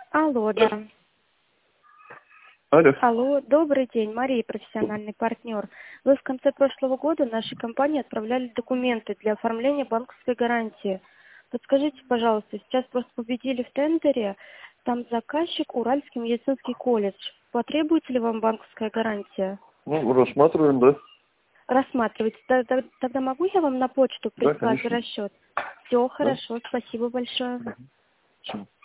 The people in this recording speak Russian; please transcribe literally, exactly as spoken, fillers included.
Алло, да. Алло. Алло, добрый день, Мария, профессиональный партнер. Вы в конце прошлого года нашей компании отправляли документы для оформления банковской гарантии. Подскажите, пожалуйста, сейчас просто победили в тендере, там заказчик Уральский медицинский колледж. Потребуется ли вам банковская гарантия? Ну, рассматриваем, да? Рассматривайте. Тогда, тогда могу я вам на почту Да, прислать конечно. расчет? Все, Да? хорошо, спасибо большое. Всё.